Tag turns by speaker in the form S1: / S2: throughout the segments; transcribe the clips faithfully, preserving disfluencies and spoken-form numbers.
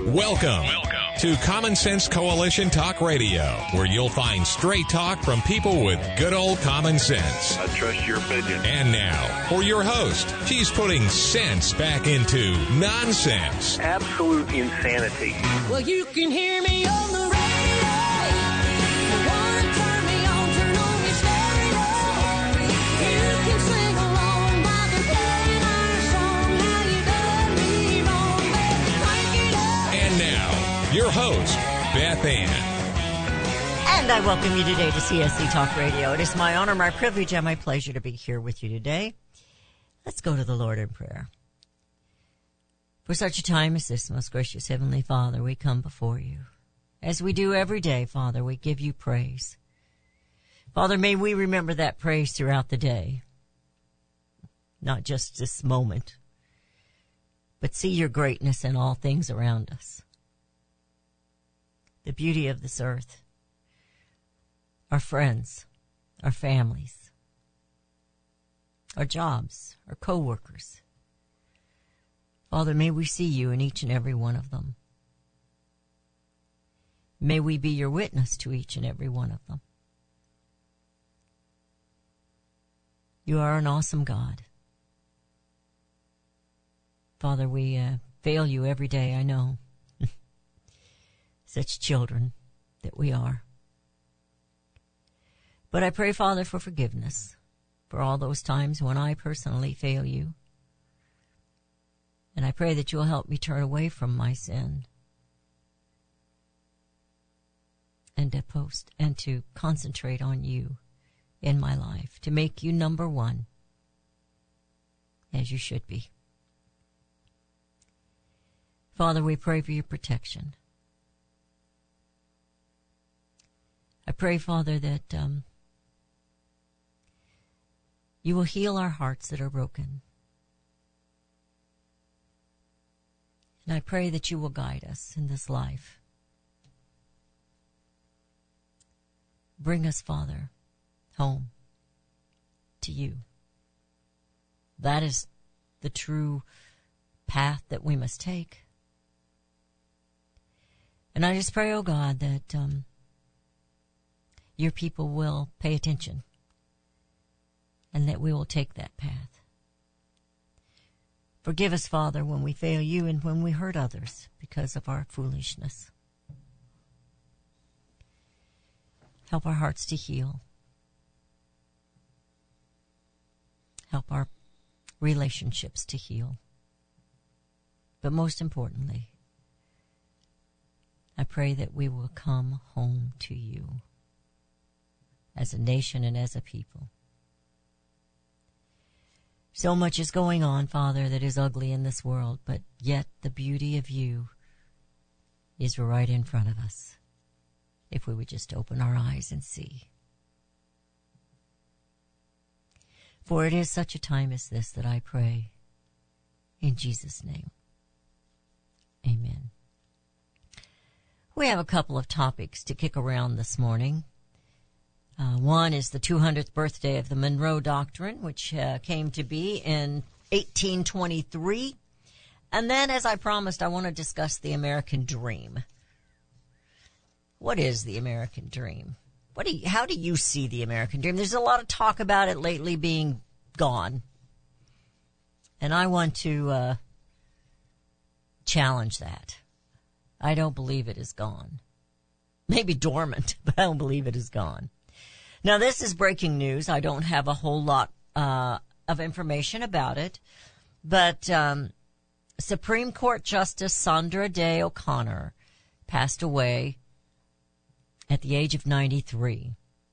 S1: Welcome, Welcome to Common Sense Coalition Talk Radio, where you'll find straight talk from people with good old common sense.
S2: I trust your opinion.
S1: And now, for your host, she's putting sense back into nonsense.
S2: Absolute insanity.
S3: Well, you can hear me on the radio. You want to turn me on, turn on your stereo. You can sing along while they're playing our song. Now you done me wrong, baby, crank it up.
S1: And now, your host, Beth Ann.
S4: And I welcome you today to C S C Talk Radio. It is my honor, my privilege, and my pleasure to be here with you today. Let's go to the Lord in prayer. For such a time as this, most gracious Heavenly Father, we come before you. As we do every day, Father, we give you praise. Father, may we remember that praise throughout the day. Not just this moment, but see your greatness in all things around us. The beauty of this earth, our friends, our families, our jobs, our co-workers. Father, may we see you in each and every one of them. May we be your witness to each and every one of them. You are an awesome God. Father, we uh, fail you every day, I know. Such children that we are. But I pray, Father, for forgiveness for all those times when I personally fail you. And I pray that you'll help me turn away from my sin and to post and to concentrate on you in my life, to make you number one, as you should be. Father, we pray for your protection. I pray, Father, that um, you will heal our hearts that are broken. And I pray that you will guide us in this life. Bring us, Father, home to you. That is the true path that we must take. And I just pray, oh God, that um, your people will pay attention and that we will take that path. Forgive us, Father, when we fail you and when we hurt others because of our foolishness. Help our hearts to heal. Help our relationships to heal. But most importantly, I pray that we will come home to you as a nation and as a people. So much is going on, Father, that is ugly in this world, but yet the beauty of you is right in front of us, if we would just open our eyes and see. For it is such a time as this that I pray in Jesus' name. Amen. We have a couple of topics to kick around this morning. Uh, one is the two hundredth birthday of the Monroe Doctrine, which uh, came to be in eighteen twenty-three. And then, as I promised, I want to discuss the American dream. What is the American dream? What do you, how do you see the American dream? There's a lot of talk about it lately being gone. And I want to uh, challenge that. I don't believe it is gone. Maybe dormant, but I don't believe it is gone. Now, this is breaking news. I don't have a whole lot uh, of information about it. But um, Supreme Court Justice Sandra Day O'Connor passed away at the age of ninety-three.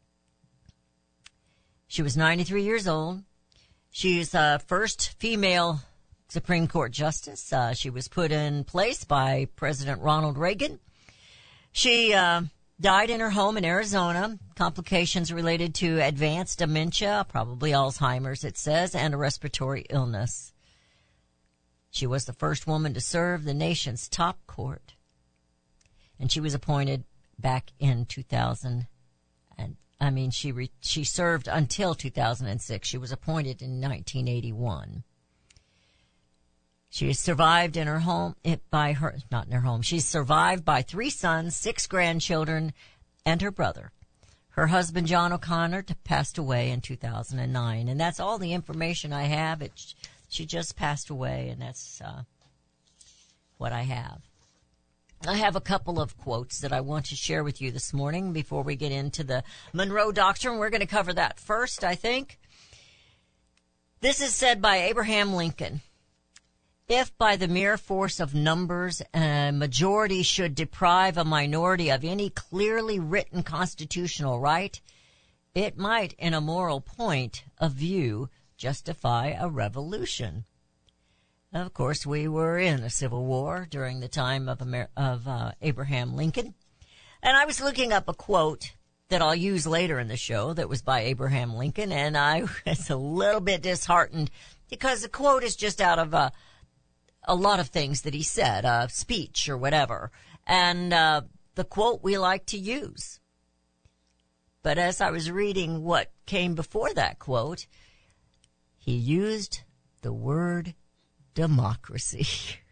S4: She was ninety-three years old. She's the first female Supreme Court Justice. Uh, she was put in place by President Ronald Reagan. She uh, died in her home in Arizona. Complications related to advanced dementia, probably Alzheimer's, it says, and a respiratory illness. She was the first woman to serve the nation's top court. And she was appointed back in two thousand. And I mean, she re, she served until two thousand six. She was appointed in nineteen eighty-one. She is survived in her home, it, by her, not in her home. She's survived by three sons, six grandchildren, and her brother. Her husband, John O'Connor, passed away in two thousand nine. And that's all the information I have. It, she just passed away, and that's uh, what I have. I have a couple of quotes that I want to share with you this morning before we get into the Monroe Doctrine. We're going to cover that first, I think. This is said by Abraham Lincoln. If by the mere force of numbers a majority should deprive a minority of any clearly written constitutional right, it might, in a moral point of view, justify a revolution. Of course, we were in a civil war during the time of, Amer- of uh, Abraham Lincoln. And I was looking up a quote that I'll use later in the show that was by Abraham Lincoln, and I was a little bit disheartened because the quote is just out of a a lot of things that he said, a speech or whatever, and uh, the quote we like to use. But as I was reading what came before that quote, he used the word democracy.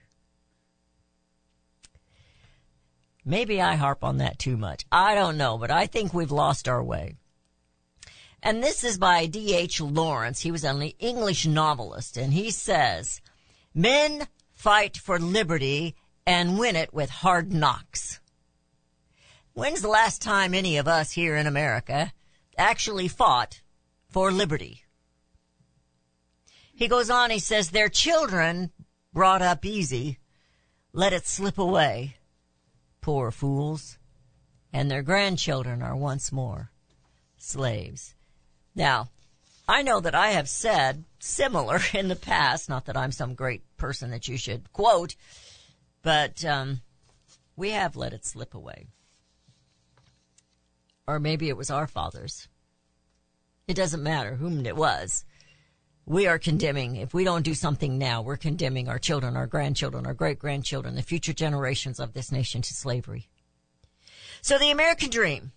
S4: Maybe I harp on that too much. I don't know, but I think we've lost our way. And this is by D H Lawrence. He was an English novelist, and he says, "Men fight for liberty and win it with hard knocks." When's the last time any of us here in America actually fought for liberty? He goes on, he says, "Their children brought up easy, let it slip away, poor fools, and their grandchildren are once more slaves." Now, I know that I have said similar in the past, not that I'm some great person that you should quote, but um, we have let it slip away. Or maybe it was our fathers. It doesn't matter whom it was. We are condemning, if we don't do something now, we're condemning our children, our grandchildren, our great-grandchildren, the future generations of this nation to slavery. So the American dream.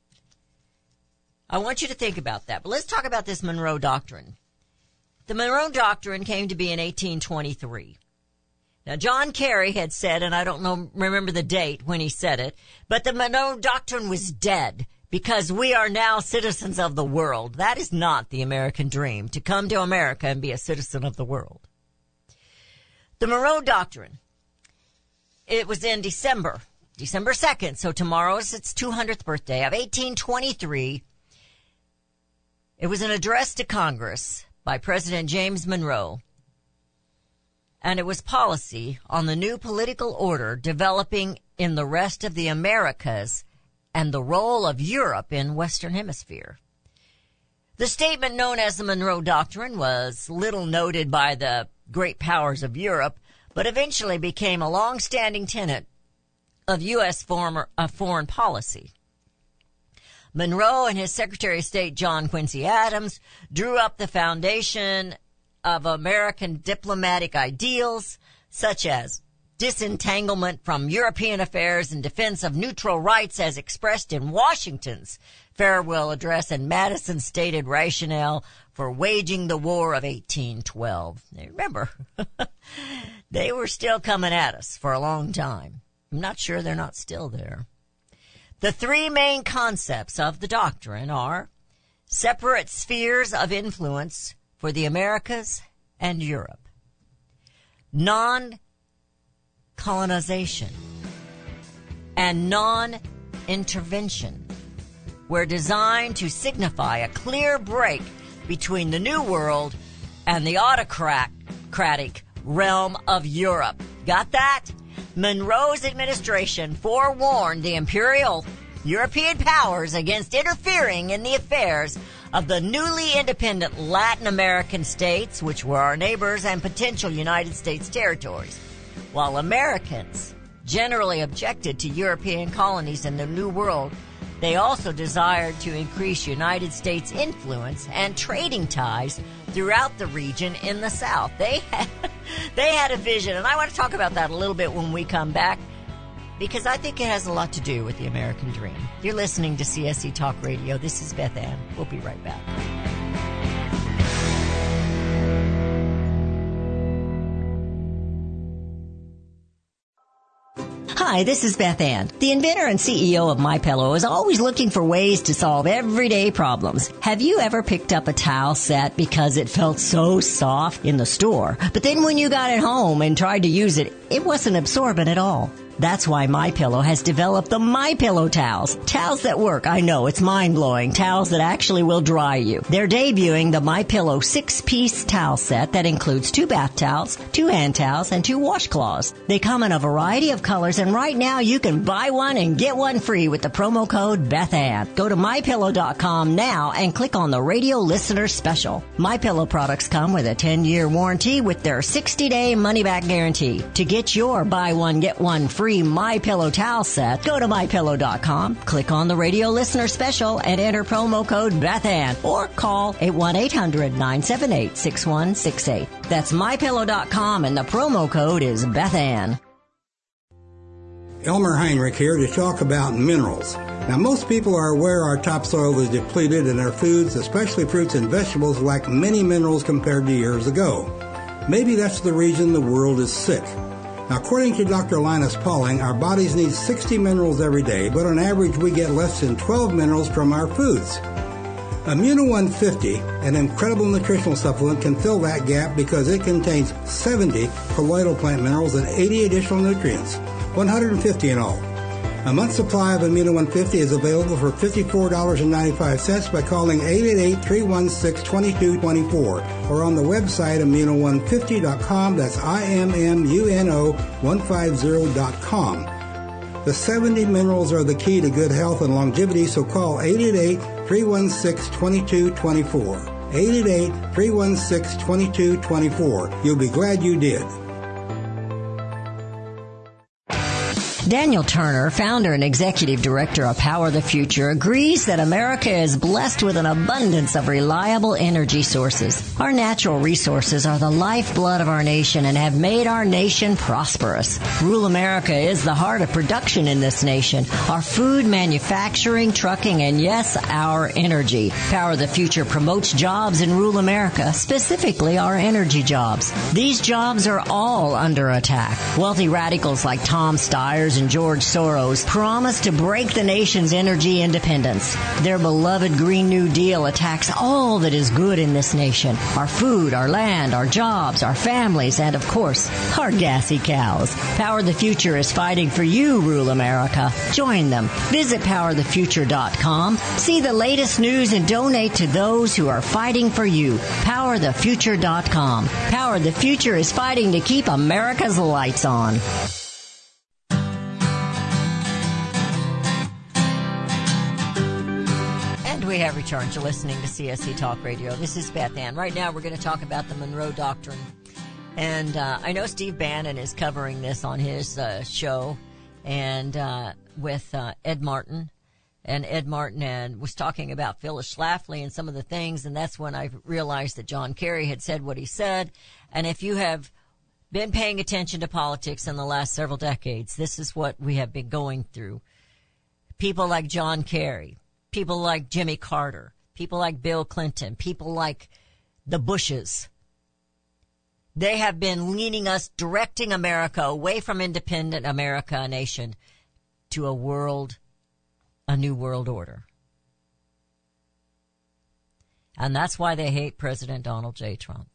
S4: I want you to think about that. But let's talk about this Monroe Doctrine. The Monroe Doctrine came to be in eighteen twenty-three. Now, John Kerry had said, and I don't know, remember the date when he said it, but the Monroe Doctrine was dead because we are now citizens of the world. That is not the American dream, to come to America and be a citizen of the world. The Monroe Doctrine, it was in December, December second, so tomorrow is its two hundredth birthday, of eighteen twenty-three. It was an address to Congress by President James Monroe, and it was policy on the new political order developing in the rest of the Americas and the role of Europe in Western Hemisphere. The statement known as the Monroe Doctrine was little noted by the great powers of Europe, but eventually became a long-standing tenet of U S former, uh, foreign policy. Monroe and his Secretary of State, John Quincy Adams, drew up the foundation of American diplomatic ideals, such as disentanglement from European affairs and defense of neutral rights as expressed in Washington's farewell address and Madison's stated rationale for waging the War of eighteen twelve. Now, remember, they were still coming at us for a long time. I'm not sure they're not still there. The three main concepts of the doctrine are separate spheres of influence for the Americas and Europe, non-colonization, and non-intervention were designed to signify a clear break between the New World and the autocratic realm of Europe. Got that? Monroe's administration forewarned the imperial European powers against interfering in the affairs of the newly independent Latin American states, which were our neighbors and potential United States territories. While Americans generally objected to European colonies in the New World, they also desired to increase United States influence and trading ties throughout the region in the South. They had, they had a vision, and I want to talk about that a little bit when we come back, because I think it has a lot to do with the American dream. You're listening to C S C Talk Radio. This is Beth Ann. We'll be right back.
S5: Hi, this is Beth Ann. The inventor and C E O of MyPillow is always looking for ways to solve everyday problems. Have you ever picked up a towel set because it felt so soft in the store, but then when you got it home and tried to use it, it wasn't absorbent at all? That's why MyPillow has developed the MyPillow towels. Towels that work. I know, it's mind-blowing. Towels that actually will dry you. They're debuting the MyPillow six-piece towel set that includes two bath towels, two hand towels, and two washcloths. They come in a variety of colors, and right now you can buy one and get one free with the promo code BethAnn. Go to my pillow dot com now and click on the radio listener special. MyPillow products come with a ten-year warranty with their sixty-day money-back guarantee. To get your buy one, get one free MyPillow towel set, go to my pillow dot com, click on the radio listener special, and enter promo code BethAnn, or call eight one eight hundred nine seven eight six one six eight. That's my pillow dot com, and the promo code is BethAnn.
S6: Elmer Heinrich here to talk about minerals. Now, most people are aware our topsoil is depleted and our foods, especially fruits and vegetables, lack many minerals compared to years ago. Maybe that's the reason the world is sick. Now, according to Doctor Linus Pauling, our bodies need sixty minerals every day, but on average we get less than twelve minerals from our foods. Immuno one fifty, an incredible nutritional supplement, can fill that gap because it contains seventy colloidal plant minerals and eighty additional nutrients, one hundred fifty in all. A month's supply of Immuno one fifty is available for fifty-four dollars and ninety-five cents by calling eight eight eight, three one six, two two two four or on the website immuno one fifty dot com. That's I M M U N O one fifty dot com. The seventy minerals are the key to good health and longevity, so call eight eight eight, three one six, two two two four. eight eight eight, three one six, two two two four. You'll be glad you did.
S5: Daniel Turner, founder and executive director of Power the Future, agrees that America is blessed with an abundance of reliable energy sources. Our natural resources are the lifeblood of our nation and have made our nation prosperous. Rural America is the heart of production in this nation. Our food, manufacturing, trucking, and yes, our energy. Power the Future promotes jobs in rural America, specifically our energy jobs. These jobs are all under attack. Wealthy radicals like Tom Stiers and George Soros promise to break the nation's energy independence. Their beloved Green New Deal attacks all that is good in this nation. Our food, our land, our jobs, our families, and of course, our gassy cows. Power the Future is fighting for you, rural America. Join them. Visit power the future dot com. See the latest news and donate to those who are fighting for you. power the future dot com. Power the Future is fighting to keep America's lights on.
S4: We have returned to listening to C S E Talk Radio. This is Beth Ann. Right now we're going to talk about the Monroe Doctrine. And uh, I know Steve Bannon is covering this on his uh, show and uh, with uh, Ed Martin. And Ed Martin and was talking about Phyllis Schlafly and some of the things. And that's when I realized that John Kerry had said what he said. And if you have been paying attention to politics in the last several decades, this is what we have been going through. People like John Kerry. People like Jimmy Carter, people like Bill Clinton, people like the Bushes. They have been leading us, directing America away from independent America, a nation, to a world, a new world order. And that's why they hate President Donald J. Trump.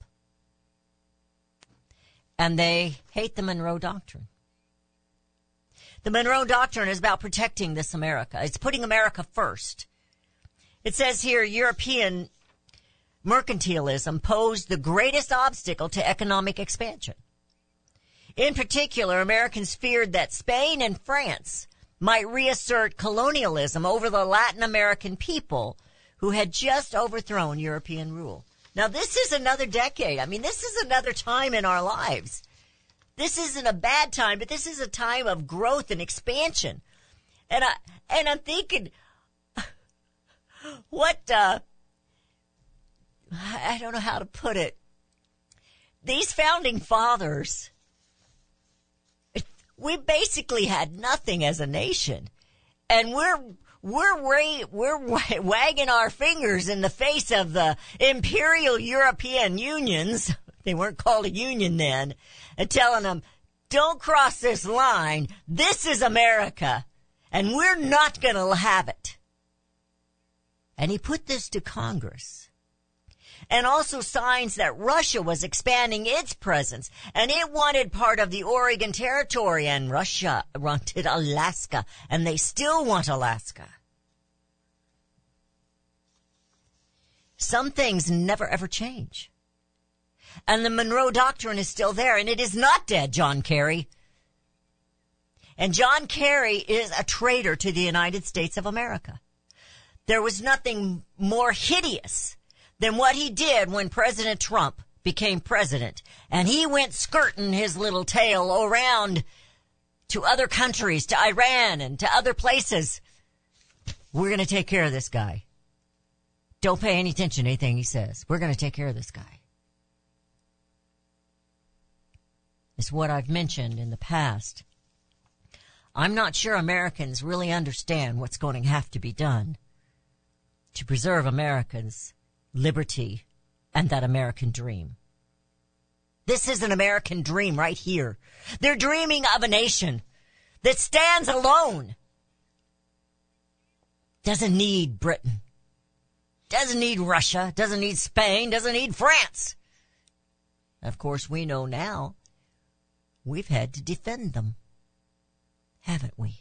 S4: And they hate the Monroe Doctrine. The Monroe Doctrine is about protecting this America. It's putting America first. It says here, European mercantilism posed the greatest obstacle to economic expansion. In particular, Americans feared that Spain and France might reassert colonialism over the Latin American people who had just overthrown European rule. Now, this is another decade. I mean, this is another time in our lives. This isn't a bad time, but this is a time of growth and expansion. And I, and I'm thinking, what, uh, I don't know how to put it. These founding fathers, we basically had nothing as a nation. And we're, we're, ra- we're wagging our fingers in the face of the imperial European unions. They weren't called a union then. And telling them, don't cross this line. This is America, and we're not going to have it. And he put this to Congress. And also signs that Russia was expanding its presence, and it wanted part of the Oregon Territory, and Russia wanted Alaska, and they still want Alaska. Some things never ever change. And the Monroe Doctrine is still there, and it is not dead, John Kerry. And John Kerry is a traitor to the United States of America. There was nothing more hideous than what he did when President Trump became president. And he went skirting his little tail around to other countries, to Iran and to other places. We're going to take care of this guy. Don't pay any attention to anything he says. We're going to take care of this guy. It's what I've mentioned in the past. I'm not sure Americans really understand what's going to have to be done to preserve Americans' liberty and that American dream. This is an American dream right here. They're dreaming of a nation that stands alone. Doesn't need Britain. Doesn't need Russia. Doesn't need Spain. Doesn't need France. Of course, we know now we've had to defend them, haven't we?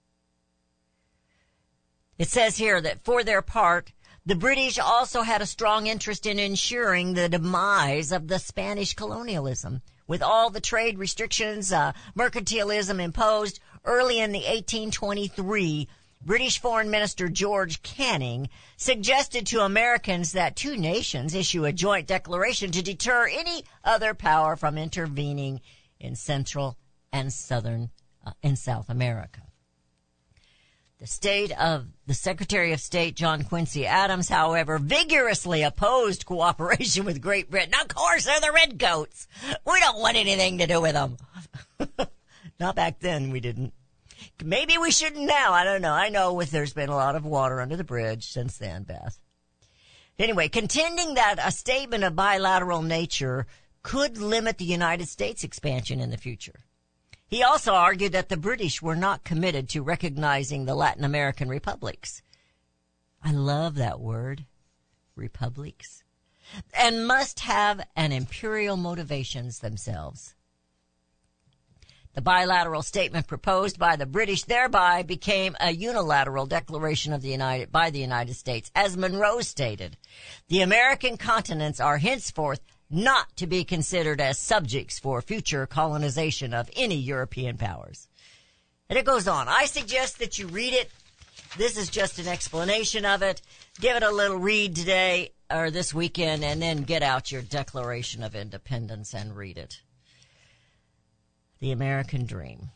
S4: It says here that for their part, the British also had a strong interest in ensuring the demise of the Spanish colonialism, with all the trade restrictions, uh, mercantilism imposed early in the eighteen twenty-three. British Foreign Minister George Canning suggested to Americans that two nations issue a joint declaration to deter any other power from intervening in Central and Southern uh, in South America. The state of the Secretary of State, John Quincy Adams, however, vigorously opposed cooperation with Great Britain. Of course, they're the redcoats. We don't want anything to do with them. Not back then, we didn't. Maybe we shouldn't now. I don't know. I know with there's been a lot of water under the bridge since then, Beth. Anyway, contending that a statement of bilateral nature could limit the United States expansion in the future. He also argued that the British were not committed to recognizing the Latin American republics. I love that word, republics, and must have an imperial motivations themselves. The bilateral statement proposed by the British thereby became a unilateral declaration of the United by the United States. As Monroe stated, the American continents are henceforth not to be considered as subjects for future colonization of any European powers. And it goes on. I suggest that you read it. This is just an explanation of it. Give it a little read today or this weekend, and then get out your Declaration of Independence and read it. The American Dream.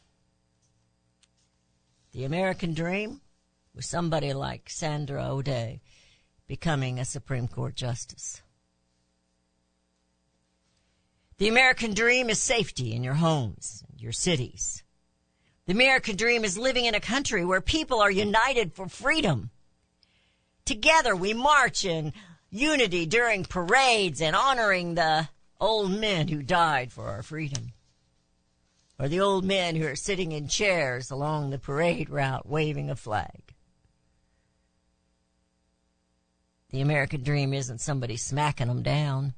S4: The American Dream was somebody like Sandra O'Day becoming a Supreme Court justice. The American dream is safety in your homes, your cities. The American dream is living in a country where people are united for freedom. Together we march in unity during parades and honoring the old men who died for our freedom. Or the old men who are sitting in chairs along the parade route waving a flag. The American dream isn't somebody smacking them down.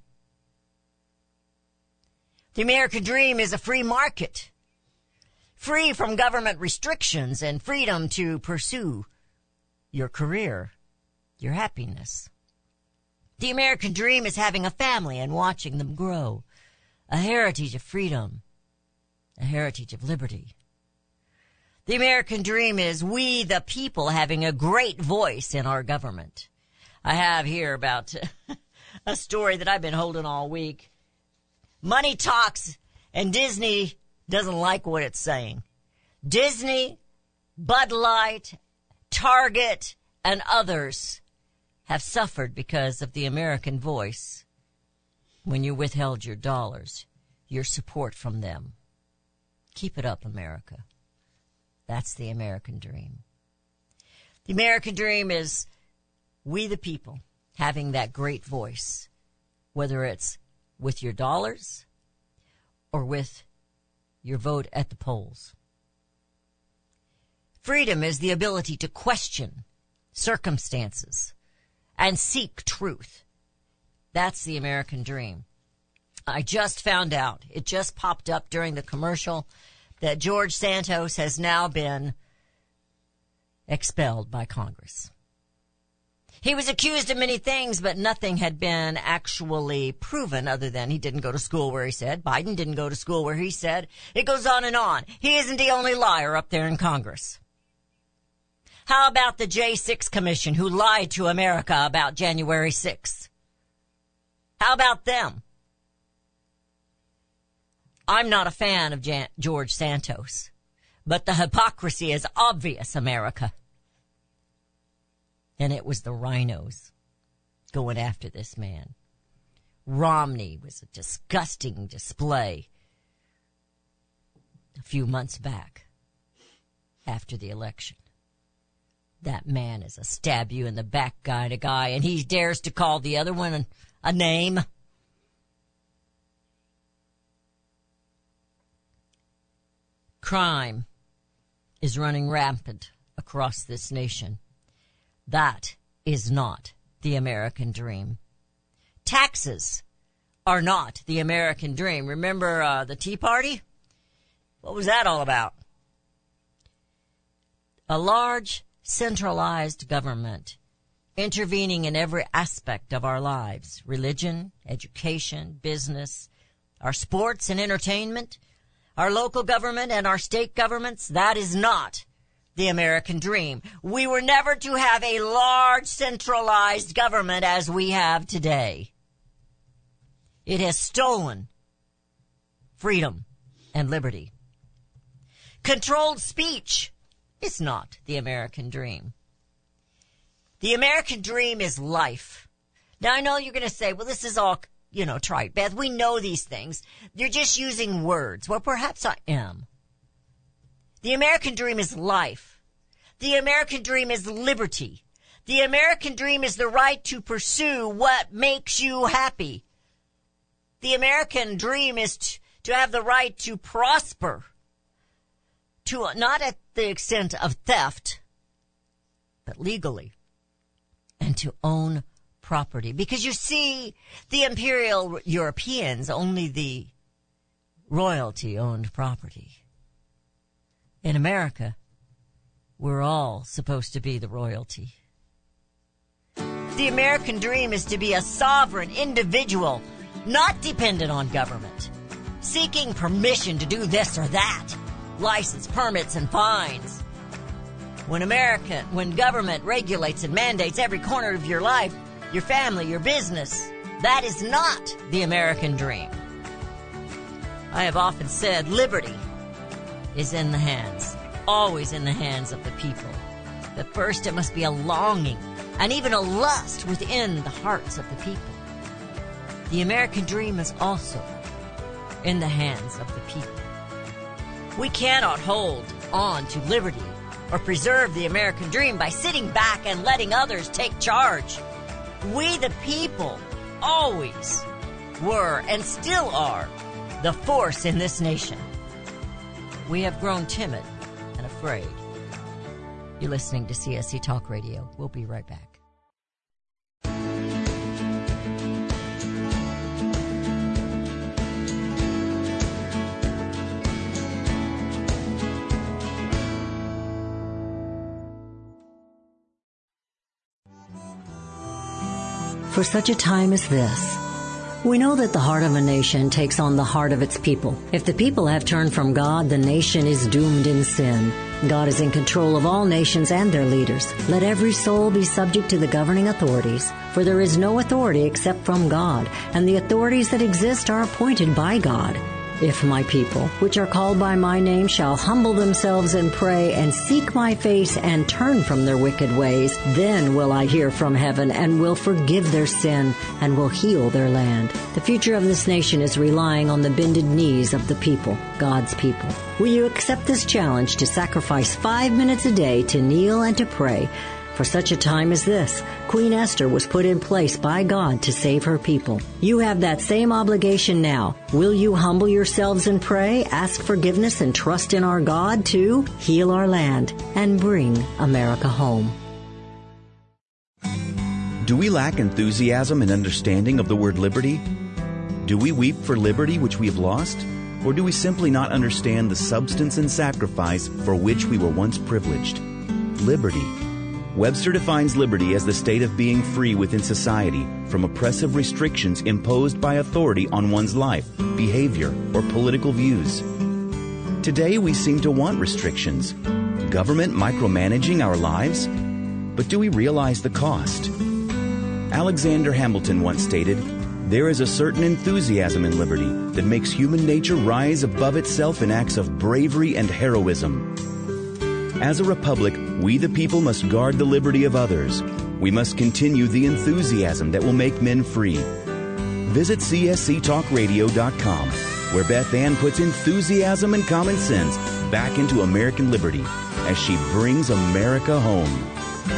S4: The American dream is a free market, free from government restrictions and freedom to pursue your career, your happiness. The American dream is having a family and watching them grow, a heritage of freedom, a heritage of liberty. The American dream is we, the people, having a great voice in our government. I have here about a story that I've been holding all week. Money talks, and Disney doesn't like what it's saying. Disney, Bud Light, Target, and others have suffered because of the American voice when you withheld your dollars, your support from them. Keep it up, America. That's the American dream. The American dream is we the people having that great voice, whether it's with your dollars or with your vote at the polls. Freedom is the ability to question circumstances and seek truth. That's the American dream. I just found out, it just popped up during the commercial, that George Santos has now been expelled by Congress. He was accused of many things, but nothing had been actually proven other than he didn't go to school where he said. Biden didn't go to school where he said. It goes on and on. He isn't the only liar up there in Congress. How about the J six Commission who lied to America about January sixth? How about them? I'm not a fan of Jan- George Santos, but the hypocrisy is obvious, America. And it was the rhinos going after this man. Romney was a disgusting display a few months back after the election. That man is a stab you in the back kind of guy, and he dares to call the other one a name. Crime is running rampant across this nation. That is not the American dream. Taxes are not the American dream. Remember uh, the Tea Party? What was that all about? A large, centralized government intervening in every aspect of our lives. Religion, education, business, our sports and entertainment, our local government and our state governments. That is not the American dream. We were never to have a large centralized government as we have today. It has stolen freedom and liberty. Controlled speech is not the American dream. The American dream is life. Now I know you're going to say, well, this is all, you know, trite. Beth, we know these things. You're just using words. Well, perhaps I am. The American dream is life. The American dream is liberty. The American dream is the right to pursue what makes you happy. The American dream is t- to have the right to prosper, to not at the extent of theft, but legally, and to own property. Because you see, the imperial Europeans, only the royalty owned property. In America, we're all supposed to be the royalty. The American dream is to be a sovereign individual, not dependent on government, seeking permission to do this or that, license, permits, and fines. When America, when government regulates and mandates every corner of your life, your family, your business, that is not the American dream. I have often said liberty is in the hands, always in the hands of the people. But first it must be a longing and even a lust within the hearts of the people. The American dream is also in the hands of the people. We cannot hold on to liberty or preserve the American dream by sitting back and letting others take charge. We, the people, always were and still are the force in this nation. We have grown timid and afraid. You're listening to C S C Talk Radio. We'll be right back.
S5: For such a time as this, we know that the heart of a nation takes on the heart of its people. If the people have turned from God, the nation is doomed in sin. God is in control of all nations and their leaders. Let every soul be subject to the governing authorities, for there is no authority except from God, and the authorities that exist are appointed by God. If my people, which are called by my name, shall humble themselves and pray and seek my face and turn from their wicked ways, then will I hear from heaven and will forgive their sin and will heal their land. The future of this nation is relying on the bended knees of the people, God's people. Will you accept this challenge to sacrifice five minutes a day to kneel and to pray? For such a time as this, Queen Esther was put in place by God to save her people. You have that same obligation now. Will you humble yourselves and pray, ask forgiveness, and trust in our God to heal our land and bring America home?
S7: Do we lack enthusiasm and understanding of the word liberty? Do we weep for liberty which we have lost? Or do we simply not understand the substance and sacrifice for which we were once privileged? Liberty. Webster defines liberty as the state of being free within society from oppressive restrictions imposed by authority on one's life, behavior, or political views. Today we seem to want restrictions, government micromanaging our lives. But do we realize the cost? Alexander Hamilton once stated, "There is a certain enthusiasm in liberty that makes human nature rise above itself in acts of bravery and heroism." As a republic, we the people must guard the liberty of others. We must continue the enthusiasm that will make men free. Visit C S C talk radio dot com, where Beth Ann puts enthusiasm and common sense back into American liberty as she brings America home.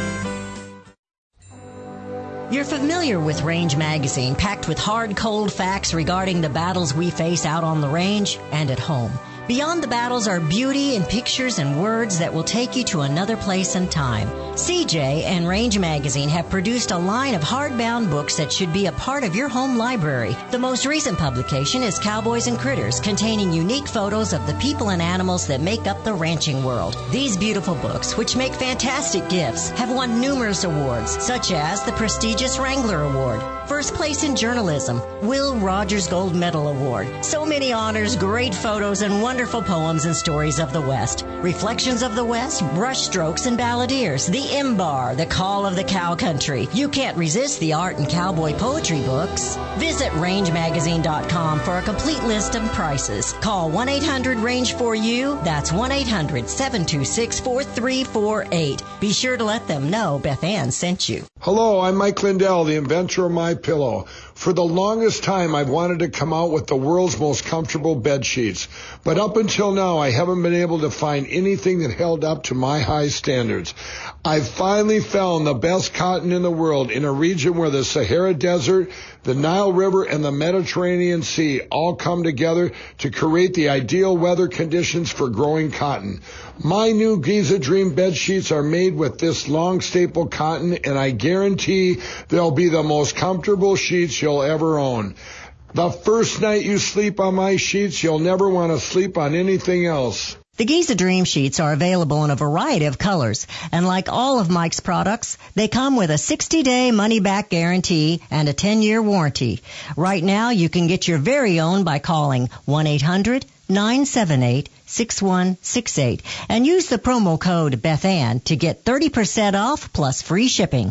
S5: You're familiar with Range Magazine, packed with hard, cold facts regarding the battles we face out on the range and at home. Beyond the battles are beauty and pictures and words that will take you to another place and time. C J and Range Magazine have produced a line of hardbound books that should be a part of your home library. The most recent publication is Cowboys and Critters, containing unique photos of the people and animals that make up the ranching world. These beautiful books, which make fantastic gifts, have won numerous awards, such as the prestigious Wrangler Award, First Place in Journalism, Will Rogers Gold Medal Award. So many honors, great photos, and wonderful poems and stories of the West. Reflections of the West, Brushstrokes and Balladeers, The Imbar, The Call of the Cow Country. You can't resist the art and cowboy poetry books. Visit range magazine dot com for a complete list of prices. Call one eight hundred range four U. That's one eight hundred seven two six four three four eight. Be sure to let them know Beth Ann sent you.
S8: Hello, I'm Mike Lindell, the inventor of My Pillow. For the longest time, I've wanted to come out with the world's most comfortable bed sheets. But up until now, I haven't been able to find anything that held up to my high standards. I've finally found the best cotton in the world in a region where the Sahara Desert, the Nile River, and the Mediterranean Sea all come together to create the ideal weather conditions for growing cotton. My new Giza Dream bed sheets are made with this long staple cotton, and I guarantee they'll be the most comfortable sheets you'll ever own. The first night you sleep on my sheets, you'll never want to sleep on anything else.
S5: The Giza Dream Sheets are available in a variety of colors, and like all of Mike's products, they come with a sixty-day money-back guarantee and a ten-year warranty. Right now, you can get your very own by calling one eight hundred nine seven eight six one six eight and use the promo code BethAnn to get thirty percent off plus free shipping.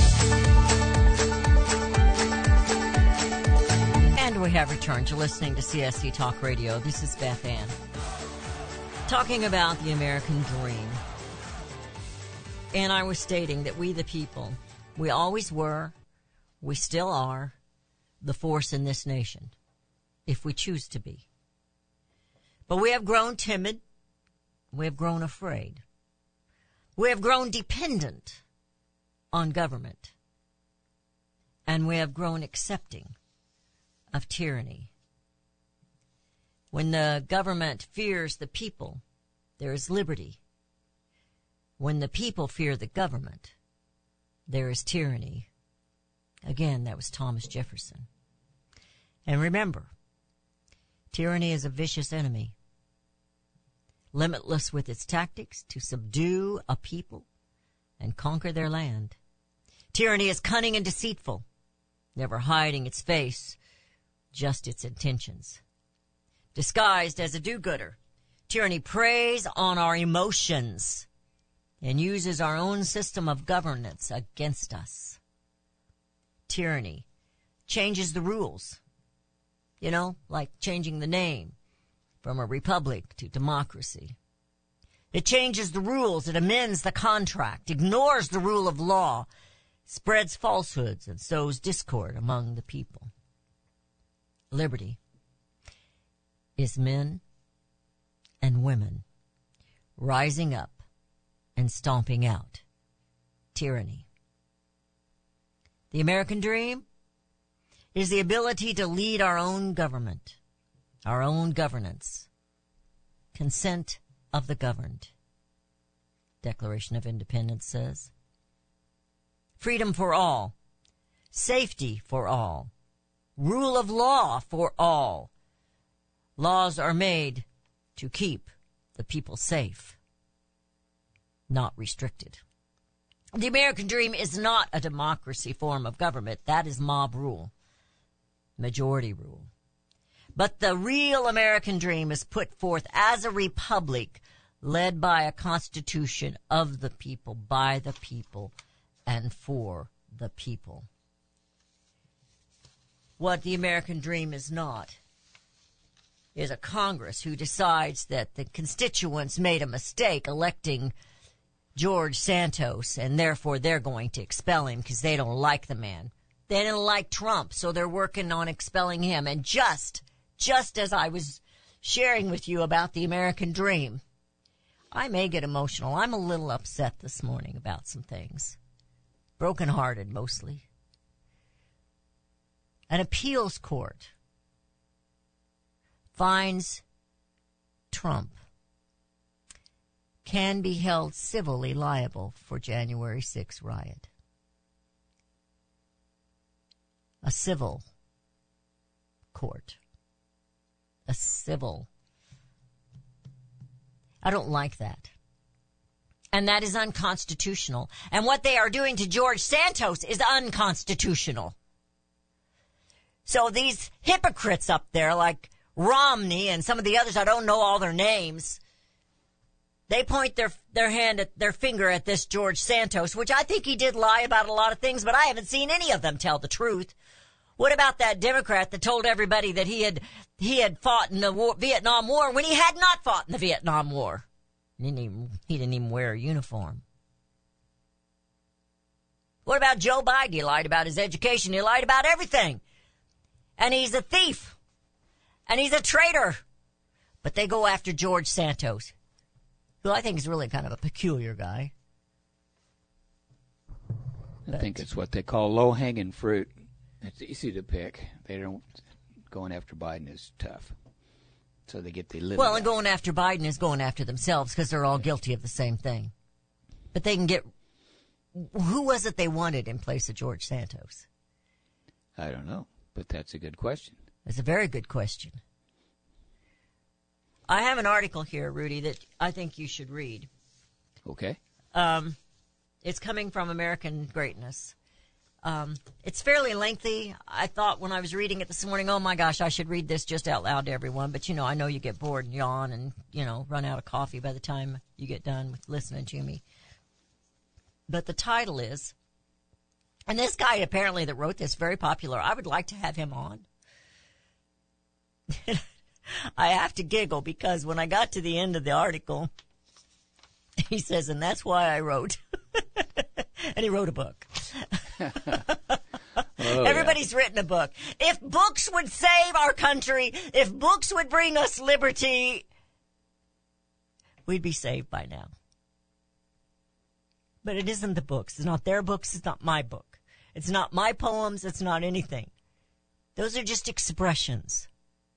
S4: And we have returned to listening to C S C Talk Radio. This is Beth Ann, talking about the American dream. And I was stating that we the people, we always were, we still are, the force in this nation, if we choose to be. But we have grown timid, we have grown afraid, we have grown dependent on government, and we have grown accepting of tyranny. When the government fears the people, there is liberty. When the people fear the government, there is tyranny. Again, that was Thomas Jefferson. And remember, tyranny is a vicious enemy, limitless with its tactics to subdue a people and conquer their land. Tyranny is cunning and deceitful, never hiding its face, just its intentions. Disguised as a do-gooder, tyranny preys on our emotions and uses our own system of governance against us. Tyranny changes the rules, you know, like changing the name from a republic to democracy. It changes the rules, it amends the contract, ignores the rule of law, spreads falsehoods, and sows discord among the people. Liberty is men and women rising up and stomping out tyranny. The American dream is the ability to lead our own government, our own governance, consent of the governed. Declaration of Independence says. Freedom for all, safety for all, rule of law for all. Laws are made to keep the people safe, not restricted. The American dream is not a democracy form of government. That is mob rule, majority rule. But the real American dream is put forth as a republic led by a constitution of the people, by the people, and for the people. What the American dream is not is a Congress who decides that the constituents made a mistake electing George Santos, and therefore they're going to expel him because they don't like the man. They didn't like Trump, so they're working on expelling him. And just, just as I was sharing with you about the American dream, I may get emotional. I'm a little upset this morning about some things. Brokenhearted, mostly. An appeals court finds Trump can be held civilly liable for January sixth riot. A civil court. A civil. I don't like that. And that is unconstitutional. And what they are doing to George Santos is unconstitutional. So these hypocrites up there like Romney and some of the others, I don't know all their names, they point their their hand at their finger at this George Santos, which I think he did lie about a lot of things, but I haven't seen any of them tell the truth. What about that Democrat that told everybody that he had he had fought in the war, Vietnam War when he had not fought in the Vietnam War? He didn't even, he didn't even wear a uniform. What about Joe Biden? He lied about his education. He lied about everything. And he's a thief. And he's a traitor. But they go after George Santos, who I think is really kind of a peculiar guy.
S9: I
S4: But
S9: think it's what they call low-hanging fruit. It's easy to pick. They don't, going after Biden is tough. So they get the little
S4: Well,
S9: guy.
S4: and going after Biden is going after themselves because they're all guilty of the same thing. But they can get... Who was it they wanted in place of George Santos?
S9: I don't know, but that's a good question.
S4: It's a very good question. I have an article here, Rudy, that I think you should read.
S9: Okay.
S4: Um, it's coming from American Greatness. Um, it's fairly lengthy. I thought when I was reading it this morning, oh my gosh, I should read this just out loud to everyone. But, you know, I know you get bored and yawn and, you know, run out of coffee by the time you get done with listening to me. But the title is, and this guy apparently that wrote this, very popular. I would like to have him on. I have to giggle because when I got to the end of the article, he says, and that's why I wrote. And he wrote a book.
S9: Oh,
S4: Everybody's
S9: yeah.
S4: written a book. If books would save our country, if books would bring us liberty, we'd be saved by now. But it isn't the books. It's not their books. It's not my book. It's not my poems. It's not anything. Those are just expressions.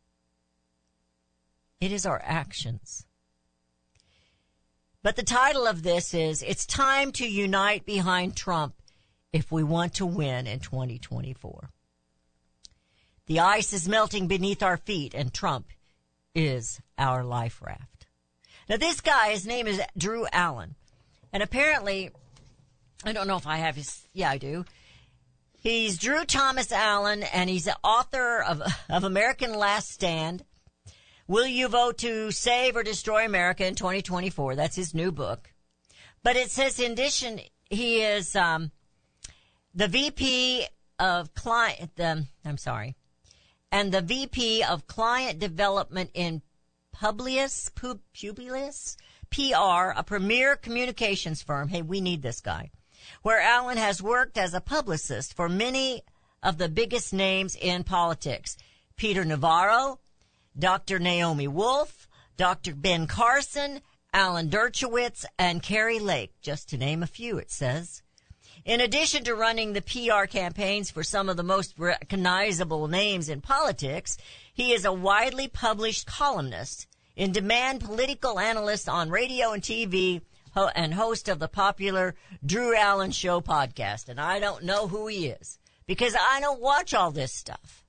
S4: It is our actions. But the title of this is, It's Time to Unite Behind Trump if we want to win in twenty twenty-four. The ice is melting beneath our feet, and Trump is our life raft. Now, this guy, his name is Drew Allen. And apparently, I don't know if I have his, yeah, I do. He's Drew Thomas Allen, and he's the author of, of American Last Stand. Will you vote to save or destroy America in twenty twenty-four? That's his new book. But it says, in addition, he is um, the V P of client, um, I'm sorry, and the V P of Client Development in Publius, Pub, Publius, P R, a premier communications firm. Hey, we need this guy. Where Allen has worked as a publicist for many of the biggest names in politics. Peter Navarro, Doctor Naomi Wolf, Doctor Ben Carson, Alan Dershowitz, and Carrie Lake, just to name a few, it says. In addition to running the P R campaigns for some of the most recognizable names in politics, he is a widely published columnist, in-demand political analyst on radio and T V, ho- and host of the popular Drew Allen Show podcast. And I don't know who he is because I don't watch all this stuff.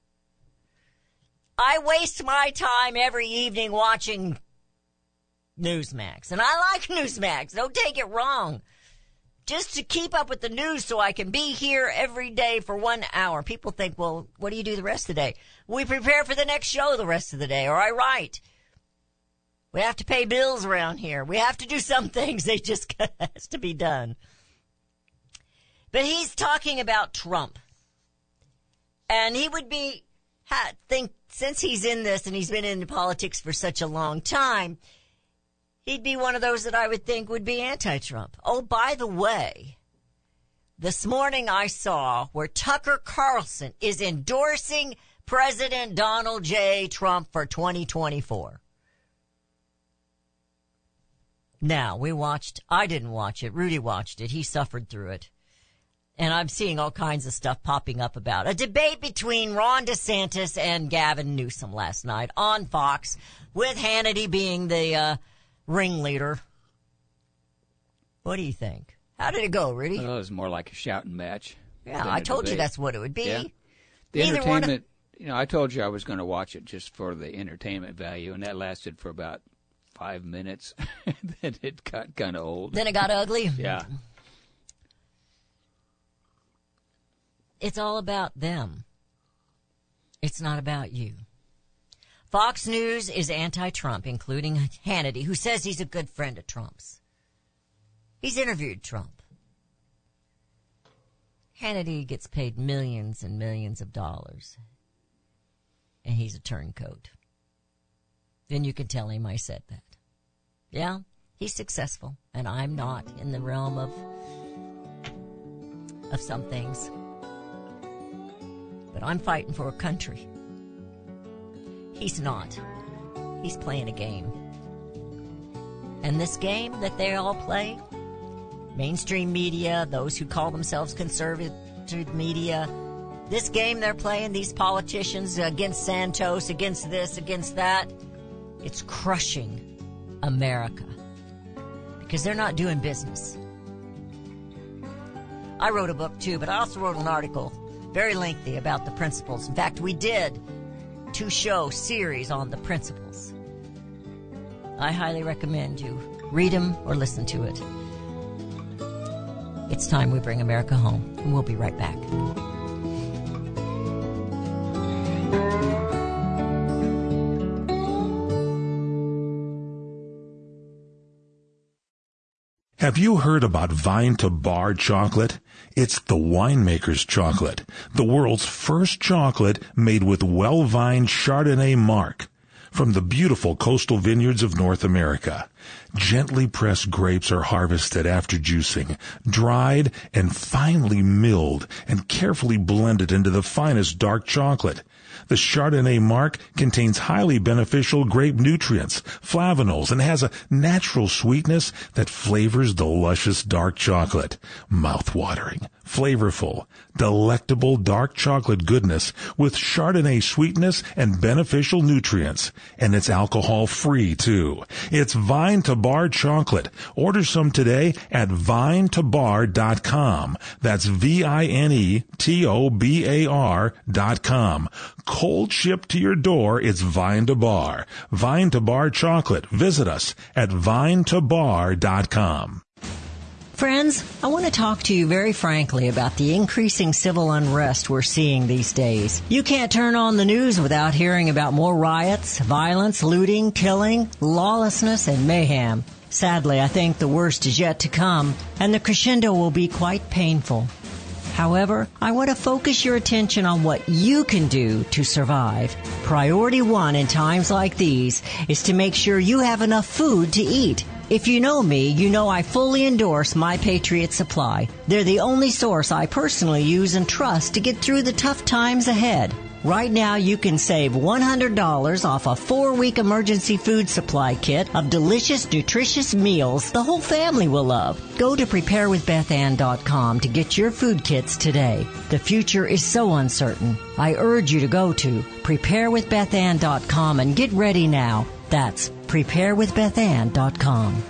S4: I waste my time every evening watching Newsmax. And I like Newsmax. Don't take it wrong. Just to keep up with the news so I can be here every day for one hour. People think, well, what do you do the rest of the day? We prepare for the next show the rest of the day, or I write. We have to pay bills around here. We have to do some things. They just has to be done. But he's talking about Trump. And he would be, ha, think, since he's in this and he's been in politics for such a long time, he'd be one of those that I would think would be anti-Trump. Oh, by the way, this morning I saw where Tucker Carlson is endorsing President Donald J. Trump for twenty twenty-four. Now, we watched, I didn't watch it, Rudy watched it, he suffered through it. And I'm seeing all kinds of stuff popping up about a debate between Ron DeSantis and Gavin Newsom last night on Fox, with Hannity being the uh, ringleader. What do you think? How did it go, Rudy?
S9: Well, it was more like a shouting match.
S4: Yeah,
S9: than
S4: I
S9: a
S4: told you
S9: debate.
S4: that's what it would be.
S9: Yeah. The
S4: Neither one
S9: entertainment, you know, I told you I was going to watch it just for the entertainment value, and that lasted for about five minutes. Then it got kind of old.
S4: Then it got ugly?
S9: Yeah.
S4: It's all about them. It's not about you. Fox News is anti-Trump, including Hannity, who says he's a good friend of Trump's. He's interviewed Trump. Hannity gets paid millions and millions of dollars, and he's a turncoat. Then you can tell him I said that. Yeah, he's successful, and I'm not in the realm of of some things. But I'm fighting for a country. He's not. He's playing a game. And this game that they all play, mainstream media, those who call themselves conservative media, this game they're playing, these politicians against Santos, against this, against that, it's crushing America. Because they're not doing business. I wrote a book too, but I also wrote an article, very lengthy, about the principles. In fact, we did two show series on the principles. I highly recommend you read them or listen to it. It's time we bring America home, and we'll be right back.
S10: Have you heard about Vine to Bar chocolate? It's the winemaker's chocolate, the world's first chocolate made with well-vined Chardonnay marc from the beautiful coastal vineyards of North America. Gently pressed grapes are harvested after juicing, dried and finely milled and carefully blended into the finest dark chocolate. The Chardonnay marc contains highly beneficial grape nutrients, flavonols, and has a natural sweetness that flavors the luscious dark chocolate. Mouth-watering, flavorful, delectable dark chocolate goodness with Chardonnay sweetness and beneficial nutrients. And it's alcohol-free, too. It's Vine to Bar chocolate. Order some today at vine to bar dot com. That's V I N E T O B A R dot com. Cold shipped to your door, it's Vine to Bar. Vine to Bar chocolate. Visit us at vine to bar dot com.
S5: Friends, I want to talk to you very frankly about the increasing civil unrest we're seeing these days. You can't turn on the news without hearing about more riots, violence, looting, killing, lawlessness, and mayhem. Sadly, I think the worst is yet to come, and the crescendo will be quite painful. However, I want to focus your attention on what you can do to survive. Priority one in times like these is to make sure you have enough food to eat. If you know me, you know I fully endorse My Patriot Supply. They're the only source I personally use and trust to get through the tough times ahead. Right now, you can save one hundred dollars off a four-week emergency food supply kit of delicious, nutritious meals the whole family will love. Go to prepare with beth ann dot com to get your food kits today. The future is so uncertain. I urge you to go to prepare with beth ann dot com and get ready now. That's prepare with beth ann dot com.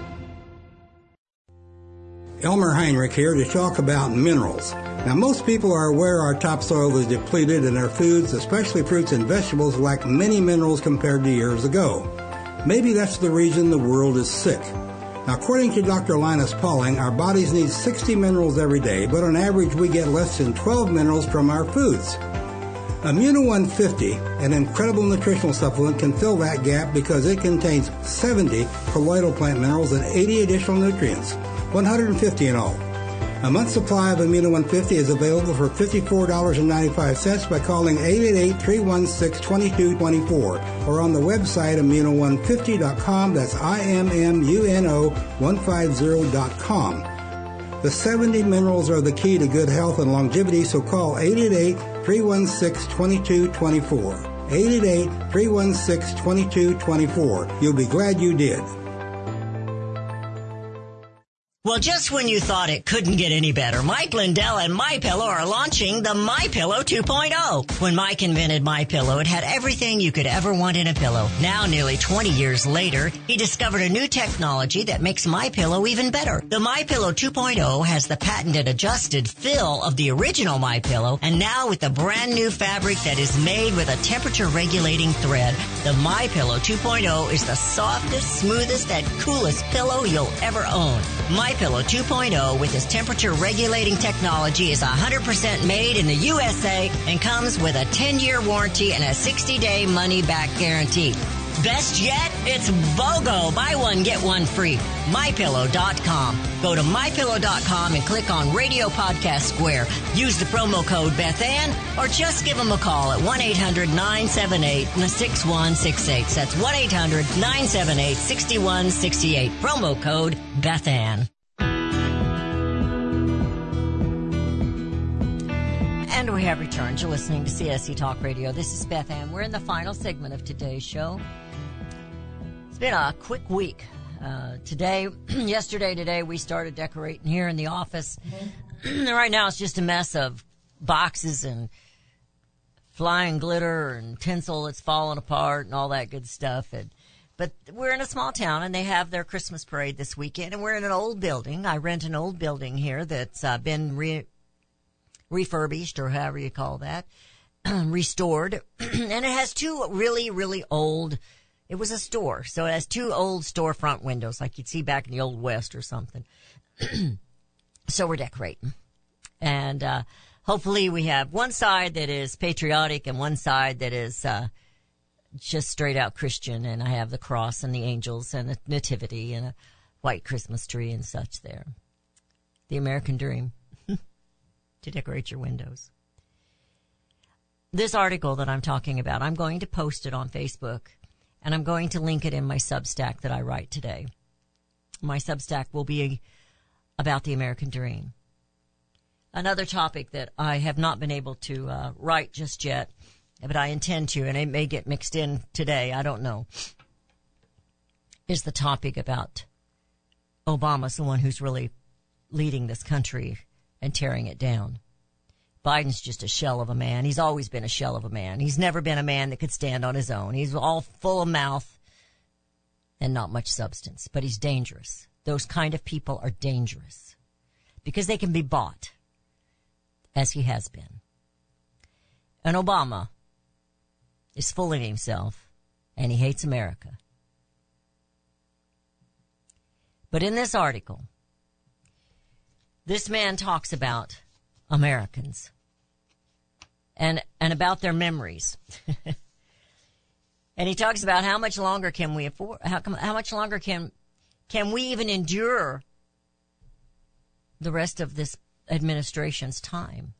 S6: Elmer Heinrich here to talk about minerals. Now, most people are aware our topsoil is depleted and our foods, especially fruits and vegetables, lack many minerals compared to years ago. Maybe that's the reason the world is sick. Now, according to Doctor Linus Pauling, our bodies need sixty minerals every day, but on average we get less than twelve minerals from our foods. Immuno one fifty, an incredible nutritional supplement, can fill that gap because it contains seventy colloidal plant minerals and eighty additional nutrients, one hundred fifty in all. A month's supply of Immuno one fifty is available for fifty-four dollars and ninety-five cents by calling eight eight eight, three one six, two two two four or on the website immuno one fifty dot com. That's I M M U N O one fifty dot com. The seventy minerals are the key to good health and longevity, so call eight eight eight, three one six, two two two four. eight eight eight, three one six, two two two four. You'll be glad you did.
S5: Well, just when you thought it couldn't get any better, Mike Lindell and MyPillow are launching the MyPillow two point oh. When Mike invented MyPillow, it had everything you could ever want in a pillow. Now, nearly twenty years later, he discovered a new technology that makes MyPillow even better. The MyPillow two point oh has the patented adjusted fill of the original MyPillow, and now with the brand new fabric that is made with a temperature-regulating thread, the MyPillow two point oh is the softest, smoothest, and coolest pillow you'll ever own. My MyPillow two point oh with its temperature-regulating technology is one hundred percent made in the U S A and comes with a ten-year warranty and a sixty-day money-back guarantee. Best yet, it's BOGO. Buy one, get one free. My Pillow dot com. Go to My Pillow dot com and click on Radio Podcast Square. Use the promo code BethAnn or just give them a call at one eight hundred, nine seven eight, six one six eight. That's one eight hundred, nine seven eight, six one six eight. Promo code BethAnn. And we have returned. You're listening to C S C Talk Radio. This is Beth Ann. We're in the final segment of today's show. It's been a quick week. Uh, today, yesterday, today, we started decorating here in the office. Right now, it's just a mess of boxes and flying glitter and tinsel that's falling apart and all that good stuff. And, but we're in a small town, and they have their Christmas parade this weekend, and we're in an old building. I rent an old building here that's uh, been re- refurbished, or however you call that, restored. And it has two really, really old, it was a store, so it has two old storefront windows like you'd see back in the Old West or something. So we're decorating. And uh, hopefully we have one side that is patriotic and one side that is uh, just straight out Christian. And I have the cross and the angels and the nativity and a white Christmas tree and such there. The American dream. To decorate your windows. This article that I'm talking about, I'm going to post it on Facebook, and I'm going to link it in my Substack that I write today. My Substack will be about the American dream. Another topic that I have not been able to uh, write just yet, but I intend to, and it may get mixed in today, I don't know, is the topic about Obama's the one who's really leading this country and tearing it down. Biden's just a shell of a man. He's always been a shell of a man. He's never been a man that could stand on his own. He's all full of mouth and not much substance. But he's dangerous. Those kind of people are dangerous because they can be bought, as he has been. And Obama is fooling himself, and he hates America. But in this article, this man talks about Americans and and about their memories. And he talks about how much longer can we afford, how, how much longer can can we even endure the rest of this administration's time.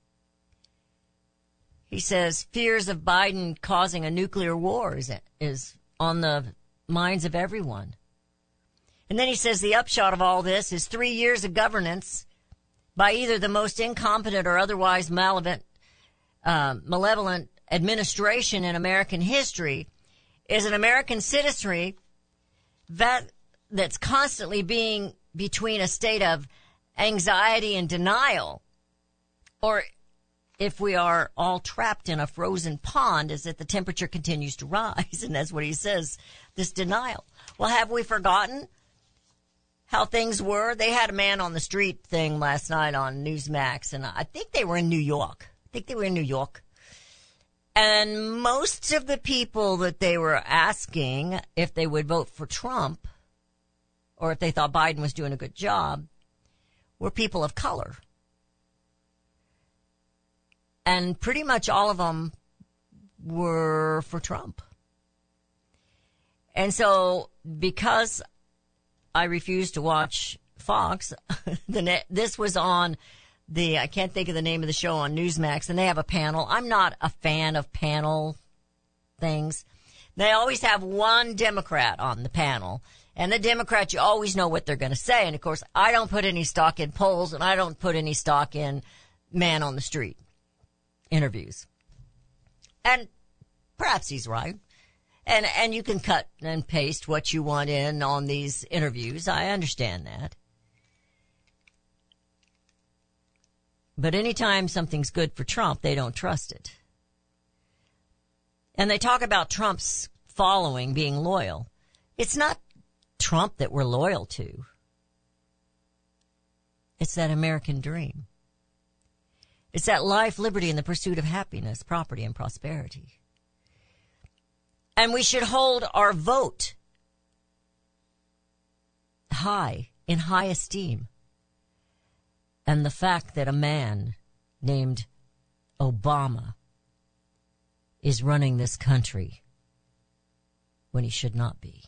S5: He says fears of Biden causing a nuclear war is, is on the minds of everyone. And then he says the upshot of all this is three years of governance by either the most incompetent or otherwise malevolent, uh, malevolent
S4: administration in American history is an American citizenry that that's constantly being between a state of anxiety and denial, or if we are all trapped in a frozen pond, is that the temperature continues to rise, and that's what he says, this denial. Well, have we forgotten how things were? They had a man on the street thing last night on Newsmax, and I think they were in New York. I think they were in New York. And most of the people that they were asking if they would vote for Trump, or if they thought Biden was doing a good job, were people of color. And pretty much all of them were for Trump. And so, because I refused to watch Fox, the net, this was on the, I can't think of the name of the show, on Newsmax, and they have a panel. I'm not a fan of panel things. They always have one Democrat on the panel. And the Democrats, you always know what they're going to say. And, of course, I don't put any stock in polls, and I don't put any stock in man on the street interviews. And perhaps he's right. And and you can cut and paste what you want in on these interviews. I understand that. But anytime something's good for Trump, they don't trust it. And they talk about Trump's following being loyal. It's not Trump that we're loyal to. It's that American dream. It's that life, liberty, and the pursuit of happiness, property, and prosperity. And we should hold our vote high, in high esteem. And the fact that a man named Obama is running this country when he should not be,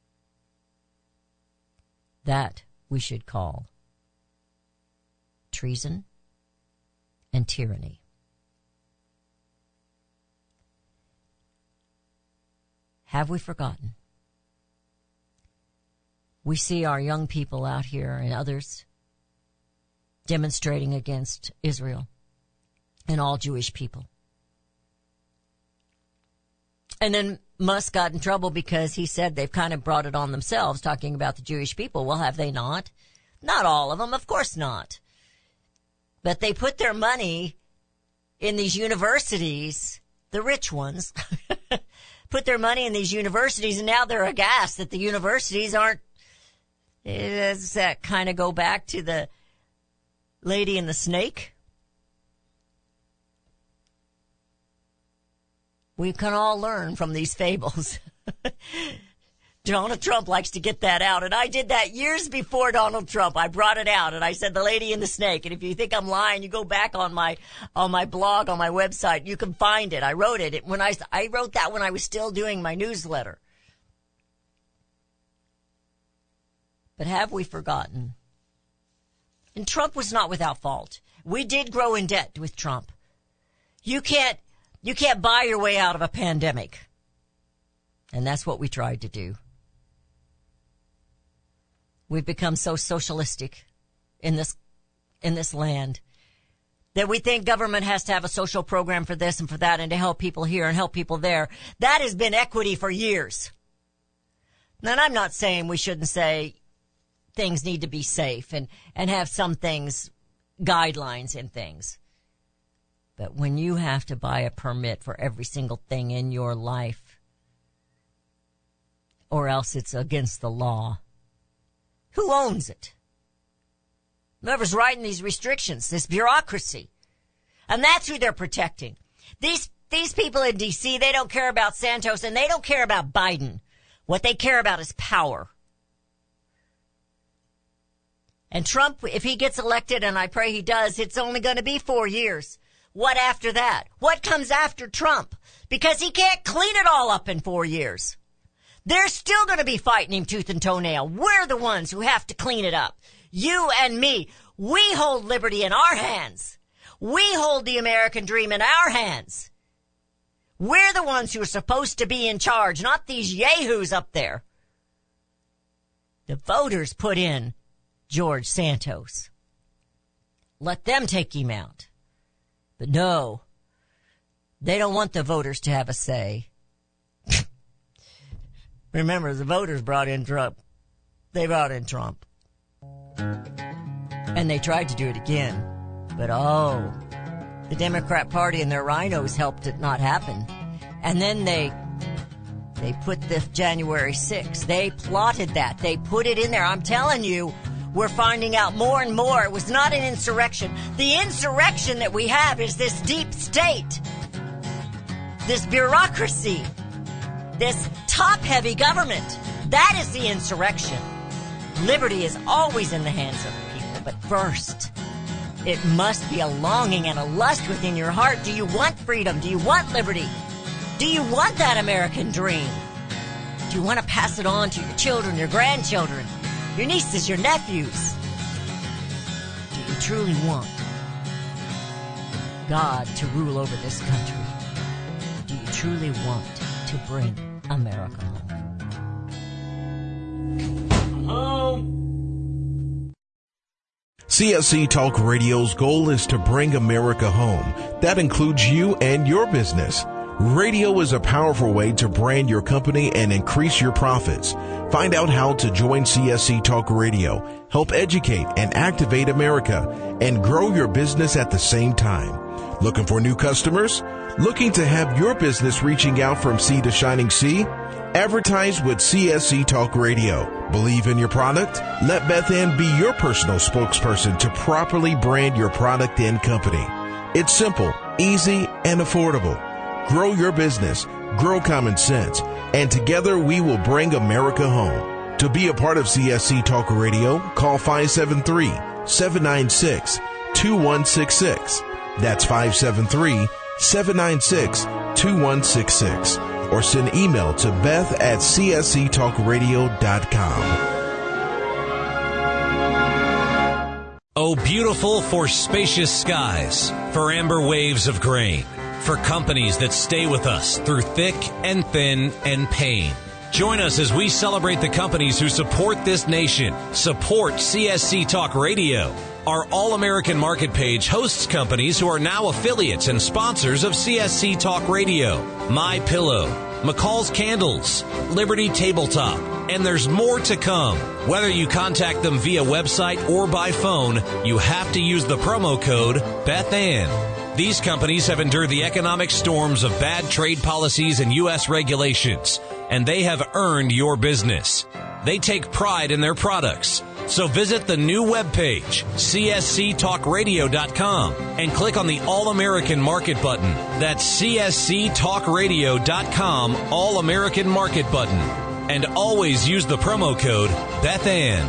S4: that we should call treason and tyranny. Have we forgotten? We see our young people out here and others demonstrating against Israel and all Jewish people. And then Musk got in trouble because he said they've kind of brought it on themselves, talking about the Jewish people. Well, have they not? Not all of them, of course not. But they put their money in these universities, the rich ones, put their money in these universities, and now they're aghast that the universities aren't. Does that kind of go back to the Lady and the Snake? We can all learn from these fables. Donald Trump likes to get that out, and I did that years before Donald Trump. I brought it out, and I said the Lady and the Snake. And if you think I'm lying, you go back on my on my blog, on my website, you can find it. I wrote it when I I wrote that when I was still doing my newsletter. But have we forgotten? And Trump was not without fault. We did grow in debt with Trump. You can't you can't buy your way out of a pandemic. And that's what we tried to do. We've become so socialistic in this in this land that we think government has to have a social program for this and for that and to help people here and help people there. That has been equity for years. And I'm not saying we shouldn't say things need to be safe and, and have some things, guidelines and things. But when you have to buy a permit for every single thing in your life, or else it's against the law, who owns it? Whoever's writing these restrictions, this bureaucracy. And that's who they're protecting. These, these people in D C, they don't care about Santos and they don't care about Biden. What they care about is power. And Trump, if he gets elected, and I pray he does, it's only going to be four years. What after that? What comes after Trump? Because he can't clean it all up in four years. They're still going to be fighting him tooth and toenail. We're the ones who have to clean it up. You and me. We hold liberty in our hands. We hold the American dream in our hands. We're the ones who are supposed to be in charge, not these yahoos up there. The voters put in George Santos. Let them take him out. But no, They don't want the voters to have a say. Remember, the voters brought in Trump. They brought in Trump. And they tried to do it again. But oh, the Democrat Party and their rhinos helped it not happen. And then they, they put the January sixth. They plotted that. They put it in there. I'm telling you, we're finding out more and more. It was not an insurrection. The insurrection that we have is this deep state. This bureaucracy. This top-heavy government. That is the insurrection. Liberty is always in the hands of the people. But first, it must be a longing and a lust within your heart. Do you want freedom? Do you want liberty? Do you want that American dream? Do you want to pass it on to your children, your grandchildren, your nieces, your nephews? Do you truly want God to rule over this country? Do you truly want to bring America home?
S11: Home. C S C Talk Radio's goal is to bring America home. That includes you and your business. Radio is a powerful way to brand your company and increase your profits. Find out how to join C S C Talk Radio, help educate and activate America, and grow your business at the same time. Looking for new customers? Looking to have your business reaching out from sea to shining sea? Advertise with C S C Talk Radio. Believe in your product? Let Beth Ann be your personal spokesperson to properly brand your product and company. It's simple, easy, and affordable. Grow your business, grow common sense, and together we will bring America home. To be a part of C S C Talk Radio, call five seven three, seven nine six, two one six six. That's five seven three, seven nine six, two one six six. Or send email to beth at c s c talk radio dot com.
S12: Oh, beautiful for spacious skies, for amber waves of grain, for companies that stay with us through thick and thin and pain. Join us as we celebrate the companies who support this nation. Support C S C Talk Radio. Our All-American Market page hosts companies who are now affiliates and sponsors of C S C Talk Radio. My Pillow, McCall's Candles, Liberty Tabletop, and there's more to come. Whether you contact them via website or by phone, you have to use the promo code BethAnn. These companies have endured the economic storms of bad trade policies and U S regulations, and they have earned your business. They take pride in their products. So visit the new webpage, c s c talk radio dot com, and click on the All-American Market button. That's c s c talk radio dot com, All-American Market button. And always use the promo code BethAnn.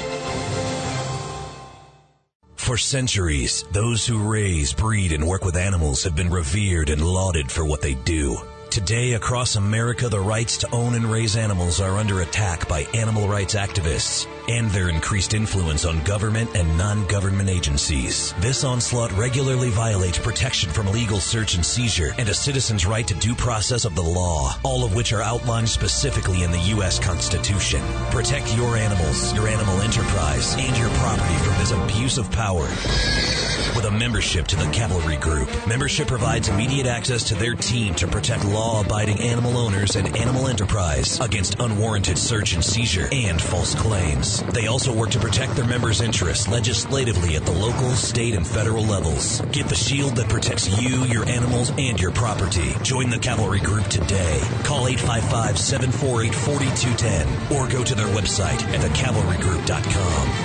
S12: For centuries, those who raise, breed, and work with animals have been revered and lauded for what they do. Today, across America, the rights to own and raise animals are under attack by animal rights activists and their increased influence on government and non-government agencies. This onslaught regularly violates protection from legal search and seizure and a citizen's right to due process of the law, all of which are outlined specifically in the U S Constitution. Protect your animals, your animal enterprise, and your property from this abuse of power. With a membership to the Cavalry Group, membership provides immediate access to their team to protect law-abiding animal owners and animal enterprise against unwarranted search and seizure and false claims. They also work to protect their members' interests legislatively at the local, state, and federal levels. Get the shield that protects you, your animals, and your property. Join the Cavalry Group today. Call eight five five, seven four eight, four two one zero or go to their website at the cavalry group dot com.